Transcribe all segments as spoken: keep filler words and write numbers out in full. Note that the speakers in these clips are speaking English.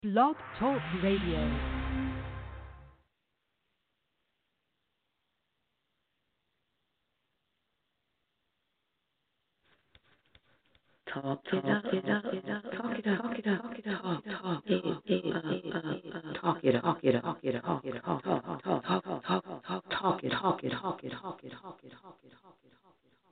Blog Talk Radio. Talk it up, talk it up, talk it up, talk it up, talk it up, talk it up, talk it up, talk it up, talk it up, talk it up, talk it up, talk, talk, talk, talk, talk, talk, talk it, talk it, talk it, talk it, talk it, talk it, talk it, talk it.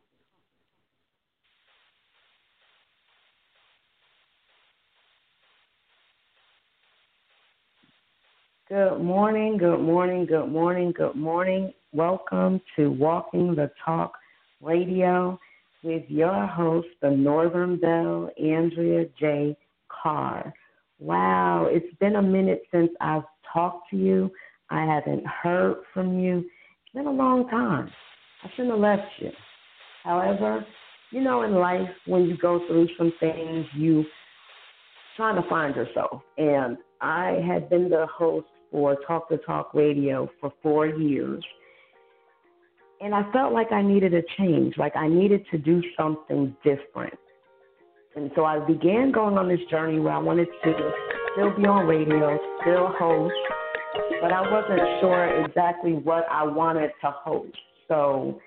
Good morning, good morning, good morning, good morning. Welcome to Walking the Talk Radio with your host, the Northern Belle, Andrea J. Carr. Wow, it's been a minute since I've talked to you. I haven't heard from you. It's been a long time. I shouldn't have left you. However, you know, in life, when you go through some things, you trying to find yourself. And I had been the host for Talk the Talk Radio for four years. And I felt like I needed a change, like I needed to do something different. And so I began going on this journey where I wanted to still be on radio, still host, but I wasn't sure exactly what I wanted to host. So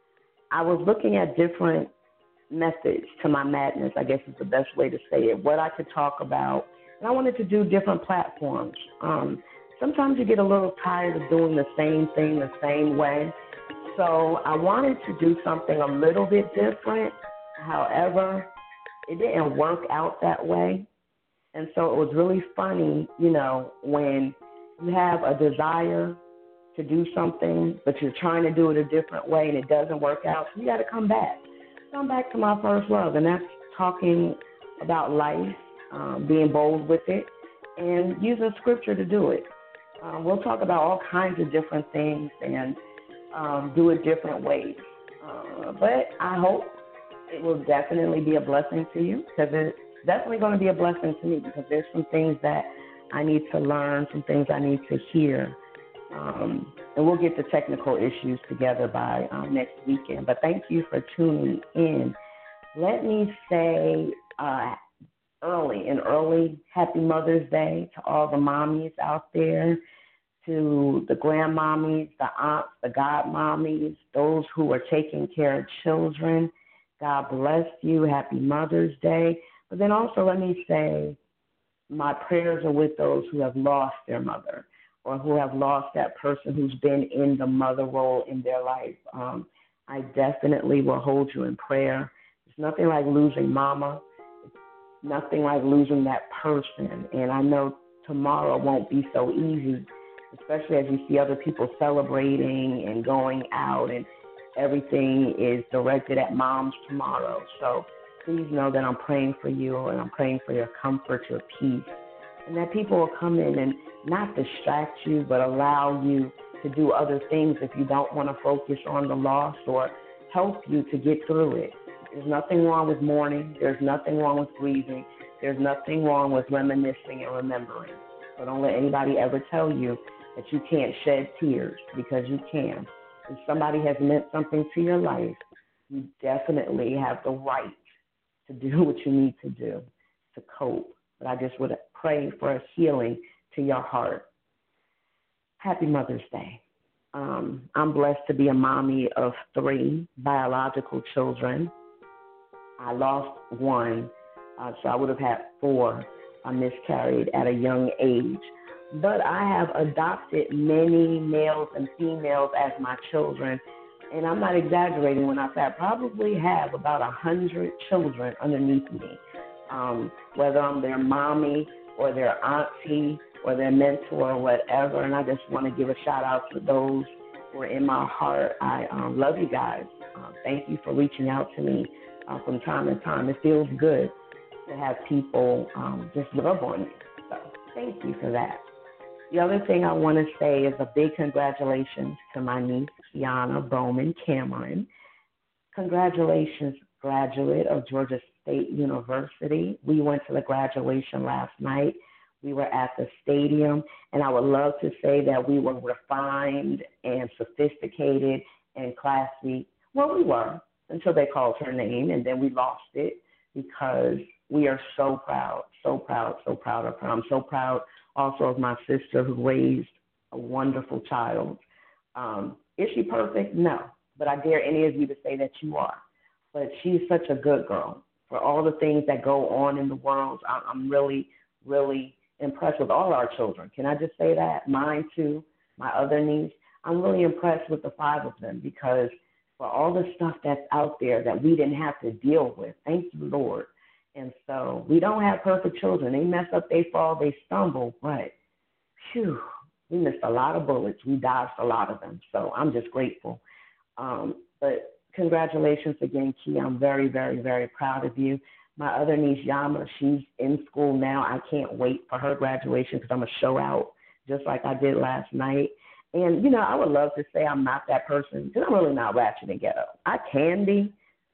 I was looking at different methods to my madness, I guess is the best way to say it, what I could talk about. And I wanted to do different platforms. Um, sometimes you get a little tired of doing the same thing the same way. So I wanted to do something a little bit different. However, it didn't work out that way. And so it was really funny, you know, when you have a desire to do something, but you're trying to do it a different way and it doesn't work out. So you got to come back. Come back to my first love, and that's talking about life, um, being bold with it, and using scripture to do it. Um, we'll talk about all kinds of different things and um, do it different ways. Uh, but I hope it will definitely be a blessing to you, because it's definitely going to be a blessing to me, because there's some things that I need to learn, some things I need to hear. Um, and we'll get the technical issues together by um, next weekend. But thank you for tuning in. Let me say uh, early, an early Happy Mother's Day to all the mommies out there, to the grandmommies, the aunts, the godmommies, those who are taking care of children. God bless you. Happy Mother's Day. But then also let me say my prayers are with those who have lost their mother, or who have lost that person who's been in the mother role in their life. Um, I definitely will hold you in prayer. It's nothing like losing mama. It's nothing like losing that person. And I know tomorrow won't be so easy, especially as you see other people celebrating and going out, and everything is directed at moms tomorrow. So please know that I'm praying for you, and I'm praying for your comfort, your peace, and that people will come in and not distract you, but allow you to do other things if you don't want to focus on the loss, or help you to get through it. There's nothing wrong with mourning. There's nothing wrong with grieving. There's nothing wrong with reminiscing and remembering. So don't let anybody ever tell you that you can't shed tears, because you can. If somebody has meant something to your life, you definitely have the right to do what you need to do to cope. But I just would pray for a healing to your heart. Happy Mother's Day. Um, I'm blessed to be a mommy of three biological children. I lost one, uh, so I would have had four. I miscarried at a young age. But I have adopted many males and females as my children. And I'm not exaggerating when I say I probably have about a hundred children underneath me, um, whether I'm their mommy or their auntie or their mentor or whatever. And I just want to give a shout out to those who are in my heart. I um, love you guys. Uh, thank you for reaching out to me uh, from time to time. It feels good to have people um, just love on me. So thank you for that. The other thing I want to say is a big congratulations to my niece, Kiana Bowman Cameron. Congratulations, graduate of Georgia State University. We went to the graduation last night. We were at the stadium, and I would love to say that we were refined and sophisticated and classy. Well, we were, until they called her name, and then we lost it because we are so proud, so proud, so proud of her. I'm so proud also of my sister who raised a wonderful child. Um, is she perfect? No. But I dare any of you to say that you are. But she's such a good girl. For all the things that go on in the world, I'm really, really impressed with all our children. Can I just say that? Mine too, my other niece. I'm really impressed with the five of them because for all the stuff that's out there that we didn't have to deal with, thank you, Lord. And so we don't have perfect children. They mess up, they fall, they stumble, but phew, we missed a lot of bullets. We dodged a lot of them. So I'm just grateful. Um, but congratulations again, Key. I'm very, very, very proud of you. My other niece, Yama, she's in school now. I can't wait for her graduation because I'm going to show out just like I did last night. And, you know, I would love to say I'm not that person because I'm really not ratchet and ghetto. I can be.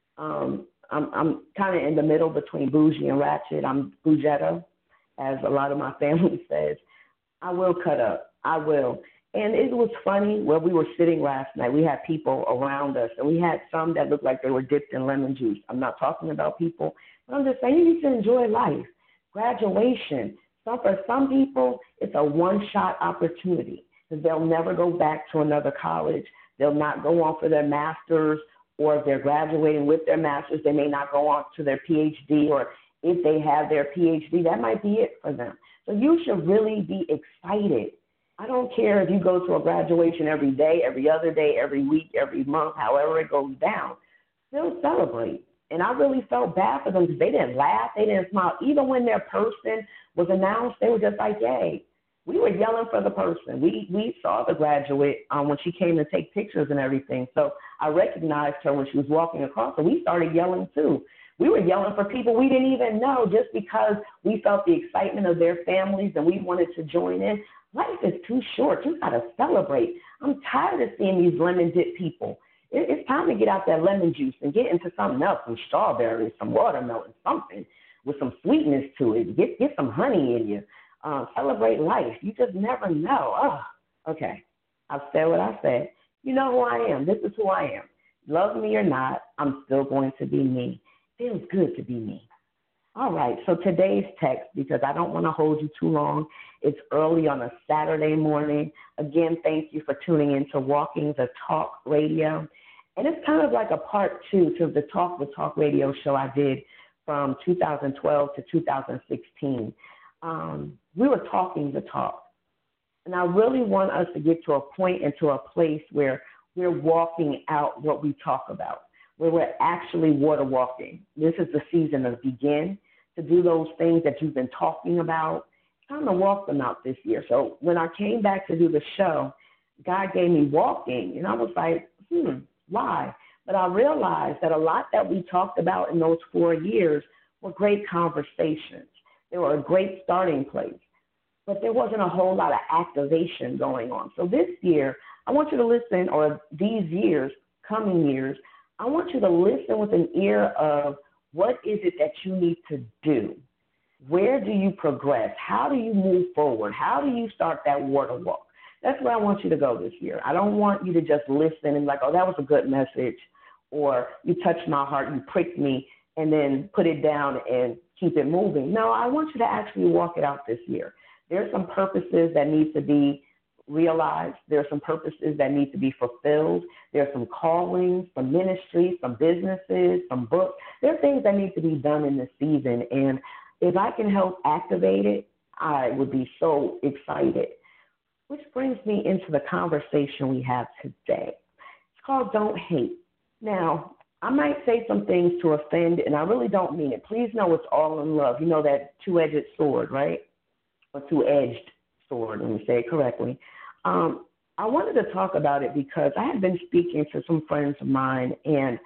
Um, I'm, I'm kind of in the middle between bougie and ratchet. I'm bougetto, as a lot of my family says. I will cut up. I will. And it was funny where we were sitting last night. We had people around us, and we had some that looked like they were dipped in lemon juice. I'm not talking about people, but I'm just saying you need to enjoy life. Graduation. Some, for some people, it's a one-shot opportunity because they'll never go back to another college. They'll not go on for their master's, or if they're graduating with their master's, they may not go on to their P H D, or if they have their P H D, that might be it for them. So you should really be excited. I don't care if you go to a graduation every day, every other day, every week, every month, however it goes down. Still celebrate. And I really felt bad for them because they didn't laugh, they didn't smile. Even when their person was announced, they were just like, yay. We were yelling for the person. We we saw the graduate um, when she came to take pictures and everything. So I recognized her when she was walking across, and we started yelling too. We were yelling for people we didn't even know just because we felt the excitement of their families and we wanted to join in. Life is too short. You got to celebrate. I'm tired of seeing these lemon dip people. It, it's time to get out that lemon juice and get into something else, some strawberries, some watermelon, something with some sweetness to it. Get get some honey in you. Uh, celebrate life. You just never know. Oh, okay. I've said what I said. You know who I am. This is who I am. Love me or not, I'm still going to be me. Feels good to be me. All right, so today's text, because I don't want to hold you too long, it's early on a Saturday morning. Again, thank you for tuning in to Walking the Talk Radio. And it's kind of like a part two to the Talk the Talk Radio show I did from two thousand twelve to two thousand sixteen. Um, we were talking the talk. And I really want us to get to a point and to a place where we're walking out what we talk about, where we're actually water walking. This is the season of begin, to do those things that you've been talking about. Time to walk them out this year. So when I came back to do the show, God gave me walking, and I was like, hmm, why? But I realized that a lot that we talked about in those four years were great conversations. They were a great starting place, but there wasn't a whole lot of activation going on. So this year, I want you to listen, or these years, coming years, I want you to listen with an ear of what is it that you need to do? Where do you progress? How do you move forward? How do you start that water walk? That's where I want you to go this year. I don't want you to just listen and like, oh, that was a good message, or you touched my heart, you pricked me, and then put it down and keep it moving. No, I want you to actually walk it out this year. There are some purposes that need to be realized. There are some purposes that need to be fulfilled. There are some callings, some ministries, some businesses, some books. There are things that need to be done in this season. And if I can help activate it, I would be so excited. Which brings me into the conversation we have today. It's called Don't Hate. Now, I might say some things to offend, and I really don't mean it. Please know it's all in love. You know that two-edged sword, right? Or two-edged sword, let me say it correctly. Um, I wanted to talk about it because I had been speaking to some friends of mine, and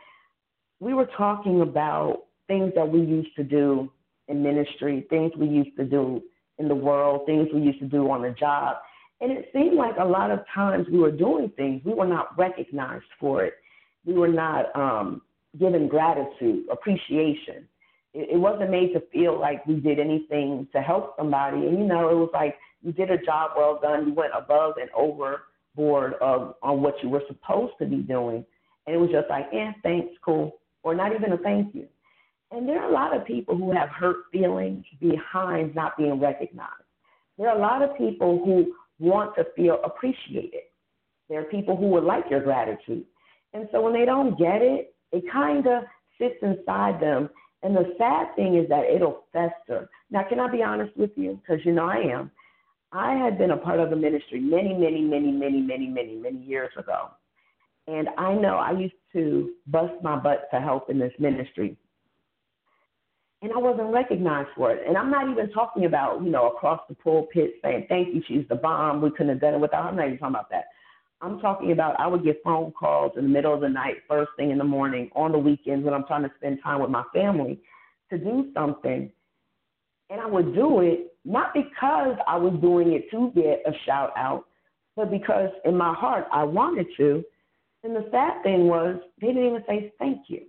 we were talking about things that we used to do in ministry, things we used to do in the world, things we used to do on the job. And it seemed like a lot of times we were doing things, we were not recognized for it. We were not um, given gratitude, appreciation. It, it wasn't made to feel like we did anything to help somebody. And, you know, it was like you did a job well done. You went above and overboard of, on what you were supposed to be doing. And it was just like, eh, thanks, cool, or not even a thank you. And there are a lot of people who have hurt feelings behind not being recognized. There are a lot of people who want to feel appreciated. There are people who would like your gratitude. And so when they don't get it, it kind of sits inside them. And the sad thing is that it'll fester. Now, can I be honest with you? Because you know I am. I had been a part of the ministry many, many, many, many, many, many, many years ago. And I know I used to bust my butt to help in this ministry. And I wasn't recognized for it. And I'm not even talking about, you know, across the pulpit saying, thank you, she's the bomb, we couldn't have done it without her. I'm not even talking about that. I'm talking about I would get phone calls in the middle of the night, first thing in the morning, on the weekends when I'm trying to spend time with my family to do something. And I would do it not because I was doing it to get a shout out, but because in my heart I wanted to. And the sad thing was they didn't even say thank you.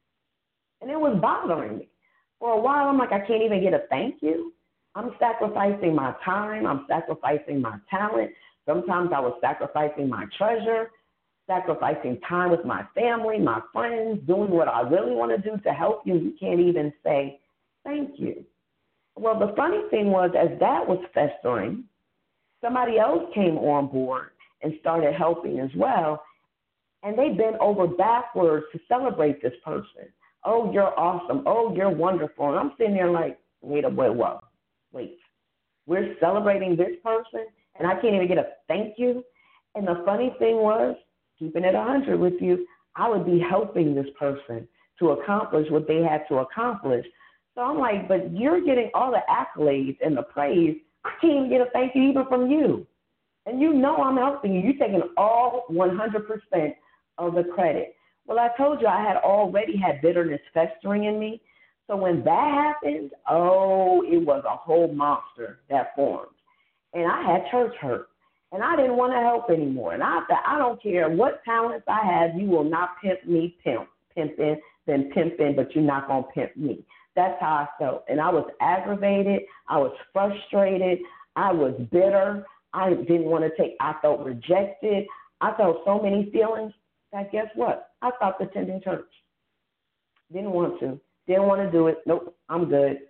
And it was bothering me. For a while, I'm like, I can't even get a thank you. I'm sacrificing my time. I'm sacrificing my talent. Sometimes I was sacrificing my treasure, sacrificing time with my family, my friends, doing what I really want to do to help you. You can't even say thank you. Well, the funny thing was, as that was festering, somebody else came on board and started helping as well. And they bent over backwards to celebrate this person. Oh, you're awesome. Oh, you're wonderful. And I'm sitting there like, wait a wait, whoa, wait. We're celebrating this person, and I can't even get a thank you. And the funny thing was, keeping it one hundred with you, I would be helping this person to accomplish what they had to accomplish. So I'm like, but you're getting all the accolades and the praise. I can't even get a thank you even from you. And you know I'm helping you. You're taking all one hundred percent of the credit. Well, I told you I had already had bitterness festering in me. So when that happened, oh, it was a whole monster that formed. And I had church hurt. And I didn't want to help anymore. And I said, I don't care what talents I have, you will not pimp me, pimp, pimping, then pimping, but you're not going to pimp me. That's how I felt. And I was aggravated. I was frustrated. I was bitter. I didn't want to take, I felt rejected. I felt so many feelings that guess what? I stopped attending church. Didn't want to. Didn't want to do it. Nope, I'm good.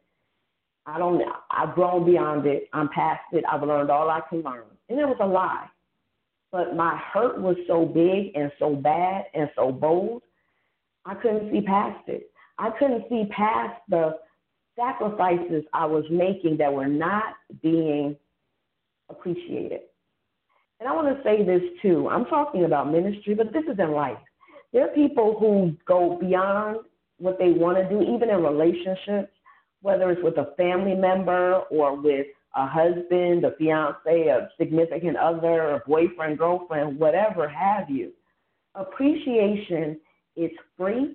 I don't know. I've grown beyond it. I'm past it. I've learned all I can learn. And it was a lie. But my hurt was so big and so bad and so bold, I couldn't see past it. I couldn't see past the sacrifices I was making that were not being appreciated. And I want to say this too. I'm talking about ministry, but this is in life. There are people who go beyond what they want to do, even in relationships, whether it's with a family member or with a husband, a fiance, a significant other, a boyfriend, girlfriend, whatever have you. Appreciation is free.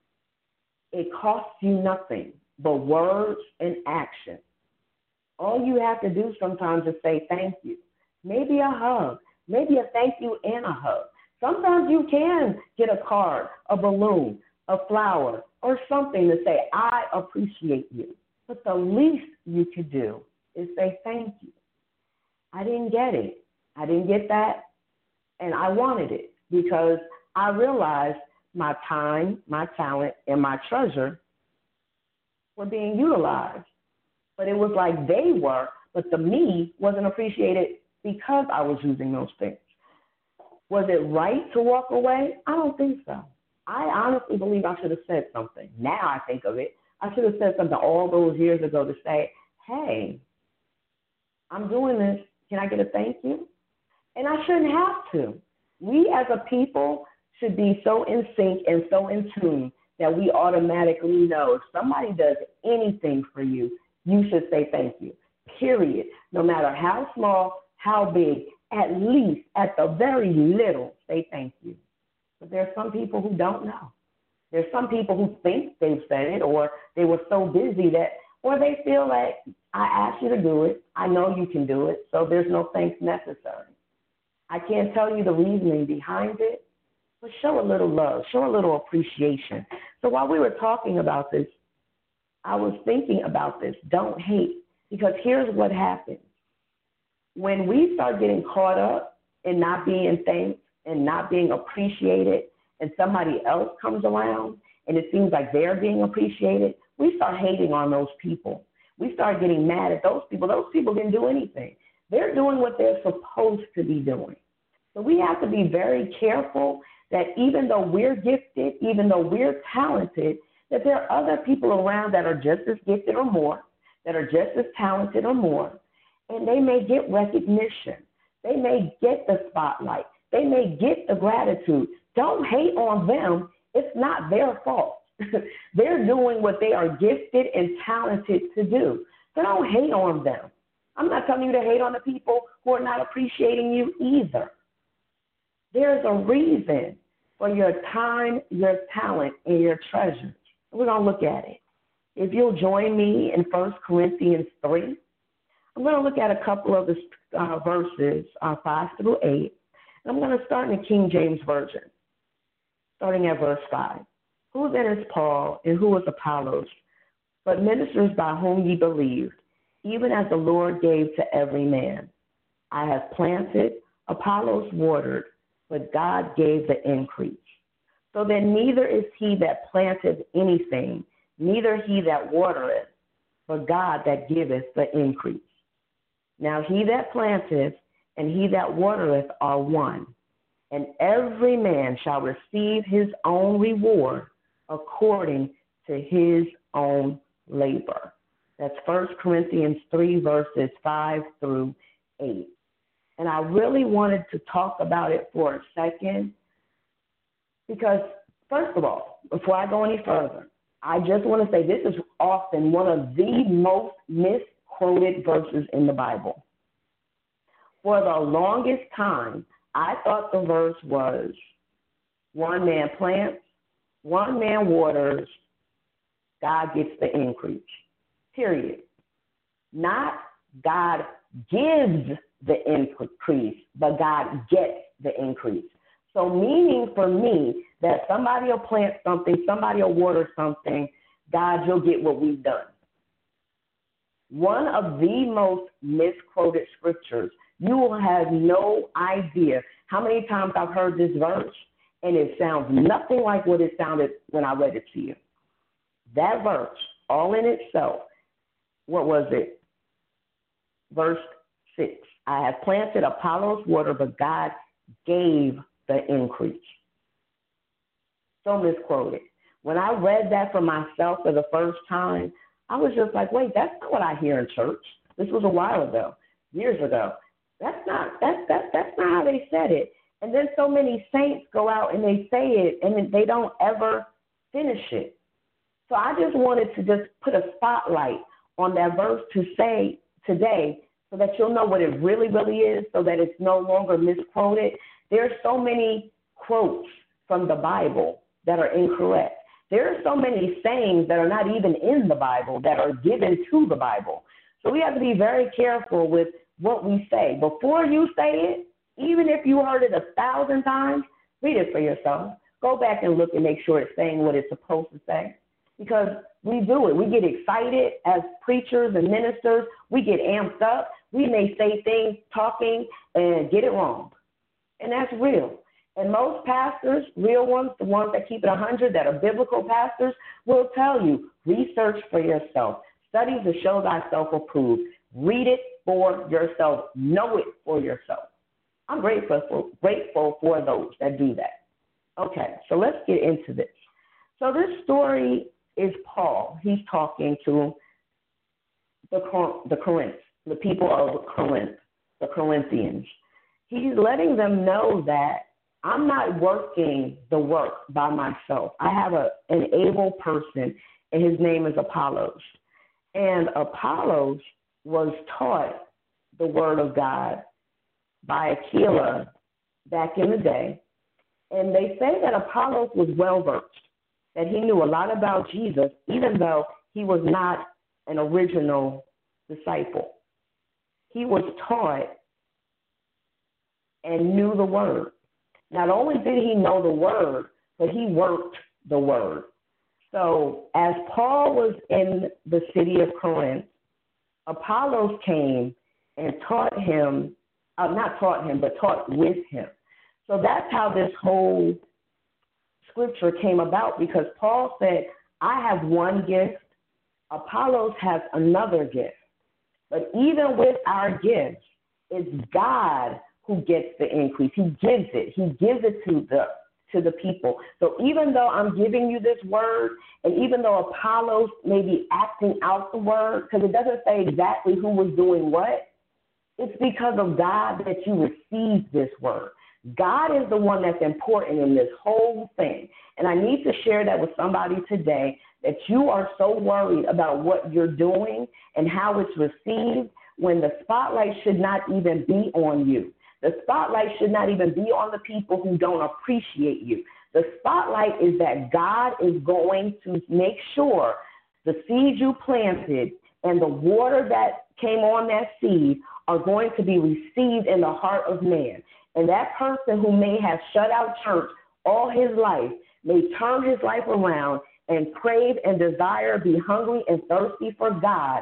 It costs you nothing but words and action. All you have to do sometimes is say thank you. Maybe a hug, maybe a thank you and a hug. Sometimes you can get a card, a balloon, a flower, or something to say, I appreciate you. But the least you could do is say thank you. I didn't get it. I didn't get that, and I wanted it because I realized my time, my talent, and my treasure were being utilized. But it was like they were, but the me wasn't appreciated because I was using those things. Was it right to walk away? I don't think so. I honestly believe I should have said something. Now I think of it. I should have said something all those years ago to say, hey, I'm doing this. Can I get a thank you? And I shouldn't have to. We as a people should be so in sync and so in tune that we automatically know if somebody does anything for you, you should say thank you, period. No matter how small, how big, at least, at the very little, say thank you. But there are some people who don't know. There's some people who think they've said it, or they were so busy that, or they feel like, I asked you to do it. I know you can do it, so there's no thanks necessary. I can't tell you the reasoning behind it, but show a little love, show a little appreciation. So while we were talking about this, I was thinking about this, don't hate, because here's what happens. When we start getting caught up in not being thanked and not being appreciated, and somebody else comes around and it seems like they're being appreciated, we start hating on those people. We start getting mad at those people. Those people didn't do anything. They're doing what they're supposed to be doing. So we have to be very careful that even though we're gifted, even though we're talented, that there are other people around that are just as gifted or more, that are just as talented or more, and they may get recognition. They may get the spotlight. They may get the gratitude. Don't hate on them. It's not their fault. They're doing what they are gifted and talented to do. So don't hate on them. I'm not telling you to hate on the people who are not appreciating you either. There's a reason for your time, your talent, and your treasures. We're going to look at it. If you'll join me in First Corinthians three, I'm going to look at a couple of the uh, verses, uh, five through eight. And I'm going to start in the King James Version, starting at verse five. Who then is Paul, and who is Apollos, but ministers by whom ye believed, even as the Lord gave to every man? I have planted, Apollos watered, but God gave the increase. So then neither is he that planteth anything, neither he that watereth, but God that giveth the increase. Now he that planteth and he that watereth are one, and every man shall receive his own reward according to his own labor. That's First Corinthians three, verses five through eight. And I really wanted to talk about it for a second because, first of all, before I go any further, I just want to say this is often one of the most misquoted verses in the Bible. For the longest time, I thought the verse was, one man plants, one man waters, God gets the increase, period. Not God gives the increase, but God gets the increase. So meaning for me that somebody will plant something, somebody will water something, God, you'll get what we've done. One of the most misquoted scriptures. You will have no idea how many times I've heard this verse, and it sounds nothing like what it sounded when I read it to you. That verse, all in itself, what was it? Verse six. I have planted, Apollos water, but God gave the increase. So misquoted. When I read that for myself for the first time, I was just like, wait, that's not what I hear in church. This was a while ago, years ago. That's not that's that that's not how they said it. And then so many saints go out and they say it and they don't ever finish it. So I just wanted to just put a spotlight on that verse to say today so that you'll know what it really, really is, so that it's no longer misquoted. There are so many quotes from the Bible that are incorrect. There are so many sayings that are not even in the Bible that are given to the Bible. So we have to be very careful with what we say. Before you say it, even if you heard it a thousand times, read it for yourself. Go back and look and make sure it's saying what it's supposed to say. Because we do it. We get excited as preachers and ministers. We get amped up. We may say things, talking, and get it wrong. And that's real. And most pastors, real ones, the ones that keep it one hundred, that are biblical pastors, will tell you, research for yourself. Study to show thyself approved. Read it for yourself. Know it for yourself. I'm grateful for, grateful for those that do that. Okay, so let's get into this. So this story is Paul. He's talking to the, the Corinth, the people of Corinth, the Corinthians. He's letting them know that I'm not working the work by myself. I have a, an able person, and his name is Apollos. And Apollos was taught the word of God by Aquila back in the day. And they say that Apollos was well-versed, that he knew a lot about Jesus, even though he was not an original disciple. He was taught and knew the word. Not only did he know the word, but he worked the word. So as Paul was in the city of Corinth, Apollos came and taught him, uh, not taught him, but taught with him. So that's how this whole scripture came about, because Paul said, I have one gift, Apollos has another gift. But even with our gifts, it's God who gets the increase. He gives it. He gives it to the to the people. So even though I'm giving you this word, and even though Apollos may be acting out the word, because it doesn't say exactly who was doing what, it's because of God that you received this word. God is the one that's important in this whole thing. And I need to share that with somebody today, that you are so worried about what you're doing and how it's received when the spotlight should not even be on you. The spotlight should not even be on the people who don't appreciate you. The spotlight is that God is going to make sure the seed you planted and the water that came on that seed are going to be received in the heart of man. And that person who may have shut out church all his life may turn his life around and crave and desire, be hungry and thirsty for God,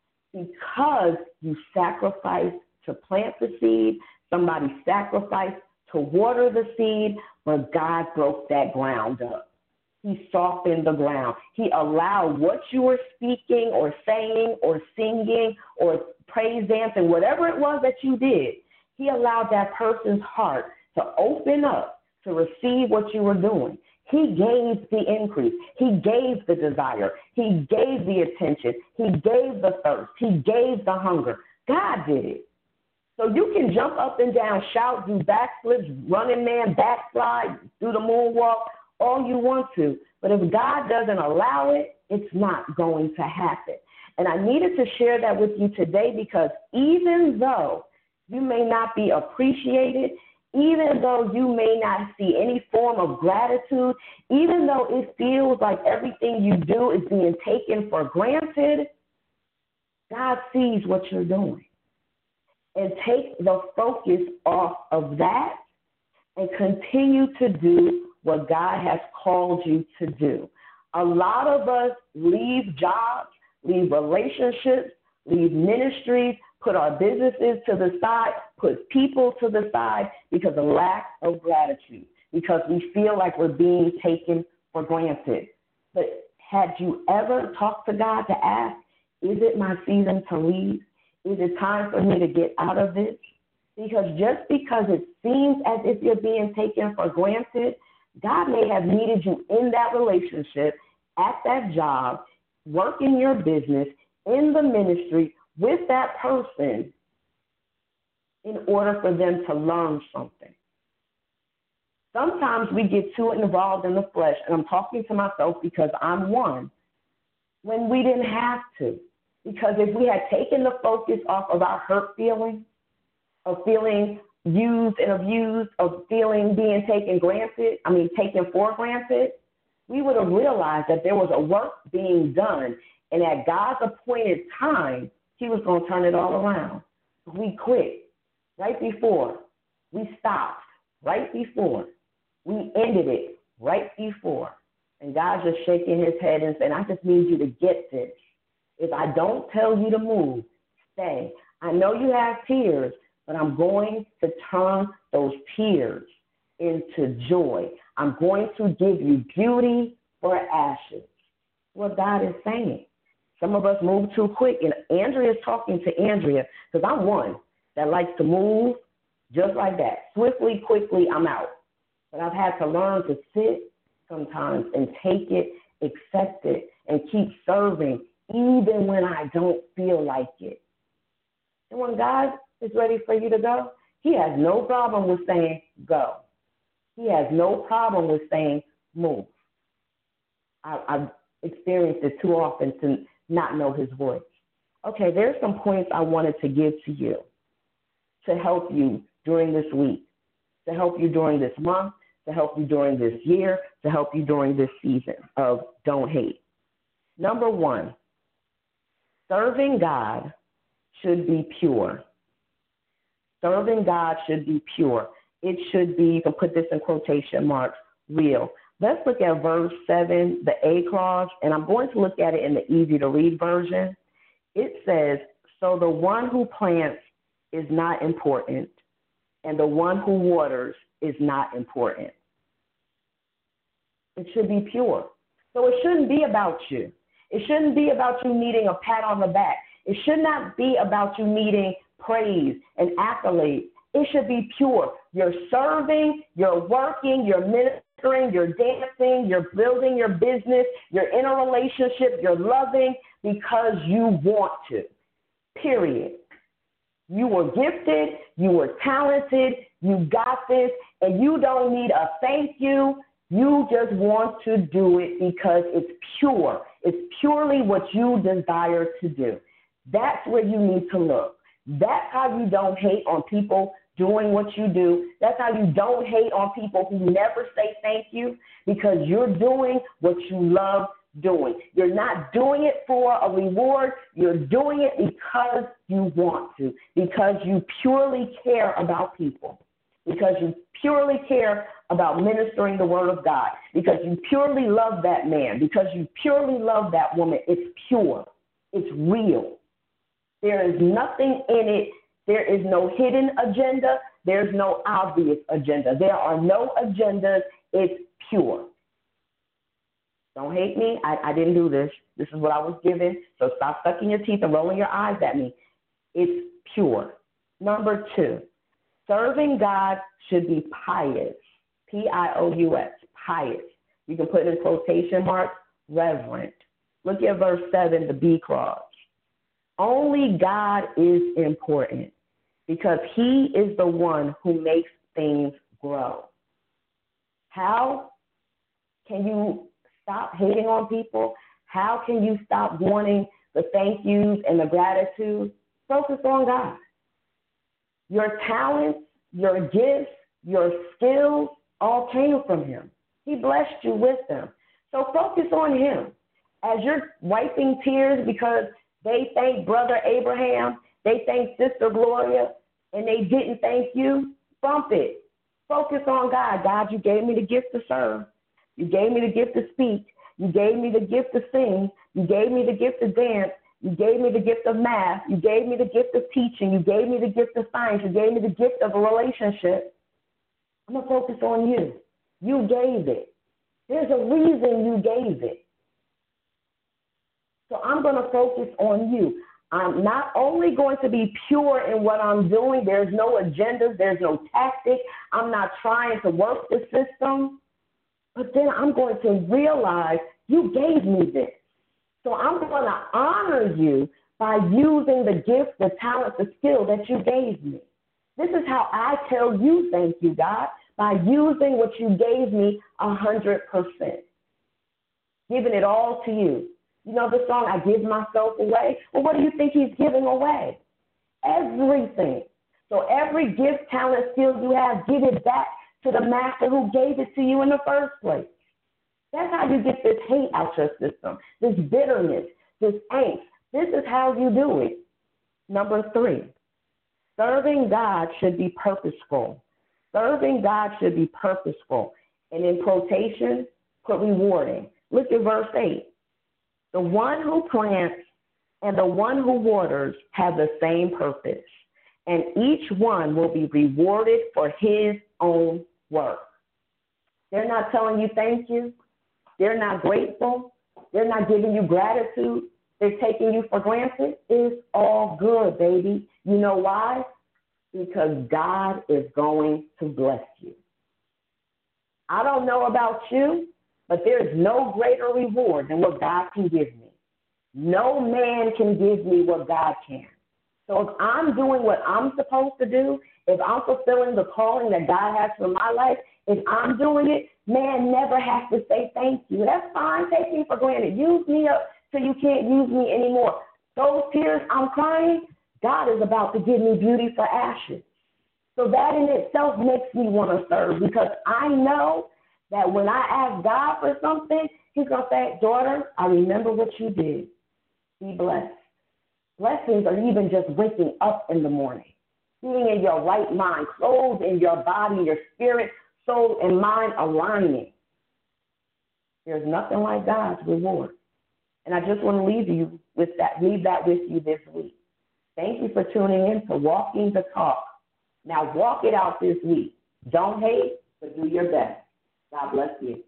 because you sacrificed to plant the seed, somebody sacrificed to water the seed, but God broke that ground up. He softened the ground. He allowed what you were speaking or saying or singing or praise dancing, whatever it was that you did, he allowed that person's heart to open up to receive what you were doing. He gave the increase. He gave the desire. He gave the attention. He gave the thirst. He gave the hunger. God did it. So you can jump up and down, shout, do backflips, running man, backslide, do the moonwalk, all you want to. But if God doesn't allow it, it's not going to happen. And I needed to share that with you today, because even though you may not be appreciated, even though you may not see any form of gratitude, even though it feels like everything you do is being taken for granted, God sees what you're doing. And take the focus off of that and continue to do what God has called you to do. A lot of us leave jobs, leave relationships, leave ministries, put our businesses to the side, put people to the side because of lack of gratitude, because we feel like we're being taken for granted. But had you ever talked to God to ask, is it my season to leave? Is it time for me to get out of this? Because just because it seems as if you're being taken for granted, God may have needed you in that relationship, at that job, working your business, in the ministry with that person in order for them to learn something. Sometimes we get too involved in the flesh, and I'm talking to myself because I'm one, when we didn't have to. Because if we had taken the focus off of our hurt feelings, of feeling used and abused, of feeling being taken granted, I mean taken for granted, we would have realized that there was a work being done, and at God's appointed time, he was going to turn it all around. We quit right before. We stopped right before. We ended it right before. And God's just shaking his head and saying, I just need you to get this. If I don't tell you to move, stay. I know you have tears, but I'm going to turn those tears into joy. I'm going to give you beauty for ashes. What God is saying. Some of us move too quick, and Andrea is talking to Andrea, because I'm one that likes to move just like that. Swiftly, quickly, I'm out. But I've had to learn to sit sometimes and take it, accept it, and keep serving even when I don't feel like it. And when God is ready for you to go, he has no problem with saying go. He has no problem with saying move. I, I've experienced it too often to not know his voice. Okay, there's some points I wanted to give to you to help you during this week, to help you during this month, to help you during this year, to help you during this season of Don't Hate. Number one, serving God should be pure. Serving God should be pure. It should be, you can put this in quotation marks, real. Let's look at verse seven, the A clause, and I'm going to look at it in the easy-to-read version. It says, so the one who plants is not important, and the one who waters is not important. It should be pure. So it shouldn't be about you. It shouldn't be about you needing a pat on the back. It should not be about you needing praise and accolades. It should be pure. You're serving, you're working, you're ministering, you're dancing, you're building your business, you're in a relationship, you're loving because you want to, period. You were gifted, you were talented, you got this, and you don't need a thank you. You just want to do it because it's pure. It's purely what you desire to do. That's where you need to look. That's how you don't hate on people doing what you do. That's how you don't hate on people who never say thank you, because you're doing what you love doing. You're not doing it for a reward. You're doing it because you want to, because you purely care about people, because you purely care about ministering the word of God, because you purely love that man, because you purely love that woman. It's pure. It's real. There is nothing in it. There is no hidden agenda. There's no obvious agenda. There are no agendas. It's pure. Don't hate me. I, I didn't do this. This is what I was given. So stop sucking your teeth and rolling your eyes at me. It's pure. Number two, serving God should be pious. P I O U S, pious. You can put it in quotation marks, reverent. Look at verse seven, the B clause. Only God is important because he is the one who makes things grow. How can you stop hating on people? How can you stop wanting the thank yous and the gratitude? Focus on God. Your talents, your gifts, your skills all came from him. He blessed you with them. So focus on him. As you're wiping tears because they thank Brother Abraham, they thank Sister Gloria, and they didn't thank you, bump it. Focus on God. God, you gave me the gift to serve. You gave me the gift to speak. You gave me the gift to sing. You gave me the gift to dance. You gave me the gift of math. You gave me the gift of teaching. You gave me the gift of science. You gave me the gift of a relationship. I'm going to focus on you. You gave it. There's a reason you gave it. So I'm going to focus on you. I'm not only going to be pure in what I'm doing. There's no agendas. There's no tactic. I'm not trying to work the system. But then I'm going to realize you gave me this. So I'm going to honor you by using the gift, the talent, the skill that you gave me. This is how I tell you thank you, God, by using what you gave me one hundred percent. Giving it all to you. You know the song, I give myself away? Well, what do you think he's giving away? Everything. So every gift, talent, skill you have, give it back to the master who gave it to you in the first place. That's how you get this hate out your system, this bitterness, this angst. This is how you do it. Number three, serving God should be purposeful. Serving God should be purposeful. And in quotation, put rewarding. Look at verse eight. The one who plants and the one who waters have the same purpose, and each one will be rewarded for his own work. They're not telling you thank you. They're not grateful. They're not giving you gratitude. They're taking you for granted. It's all good, baby. You know why? Because God is going to bless you. I don't know about you, but there's no greater reward than what God can give me. No man can give me what God can. So if I'm doing what I'm supposed to do, if I'm fulfilling the calling that God has for my life, if I'm doing it, man never has to say thank you. That's fine. Take me for granted. Use me up till you can't use me anymore. Those tears I'm crying, God is about to give me beauty for ashes. So that in itself makes me want to serve, because I know that when I ask God for something, he's going to say, daughter, I remember what you did. Be blessed. Blessings are even just waking up in the morning, being in your right mind, clothed in your body, your spirit, soul, and mind aligning. There's nothing like God's reward. And I just want to leave you with that, leave that with you this week. Thank you for tuning in to Walking the Talk. Now walk it out this week. Don't hate, but do your best. God bless you.